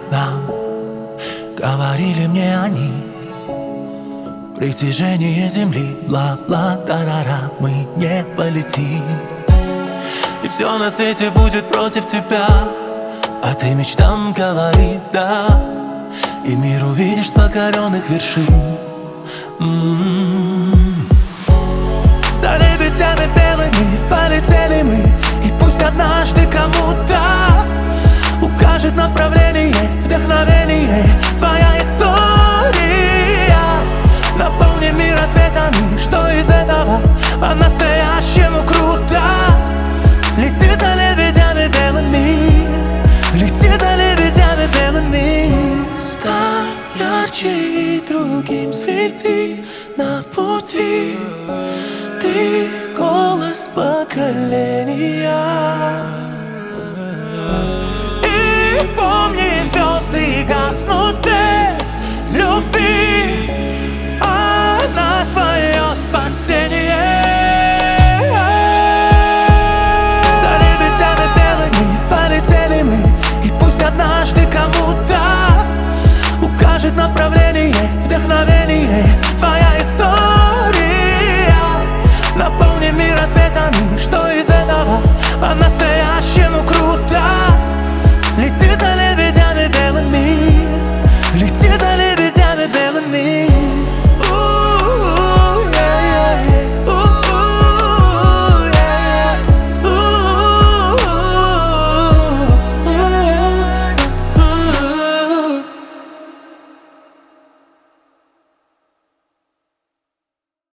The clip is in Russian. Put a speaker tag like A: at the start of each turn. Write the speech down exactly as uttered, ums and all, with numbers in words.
A: нам говорили мне они. Притяжение земли, бла-бла-тарара, мы не полетим. И все на свете будет против тебя, а ты мечтам говори да. И мир увидишь с покоренных вершин. м-м-м. За лебедями белыми полетели мы, и пусть однажды кому-то укажет направление, вдохновение твоя история. Наполни мир ответами, что из этого по-настоящему круто. Лети за лебедями белыми, лети за лебедями белыми. Стань ярче и другим свети на пути. Ты голос поколения. И помни, звезды гаснут без любви, она твое спасение. За лебедями белыми полетели мы, и пусть однажды кому-то укажет направление, вдохновение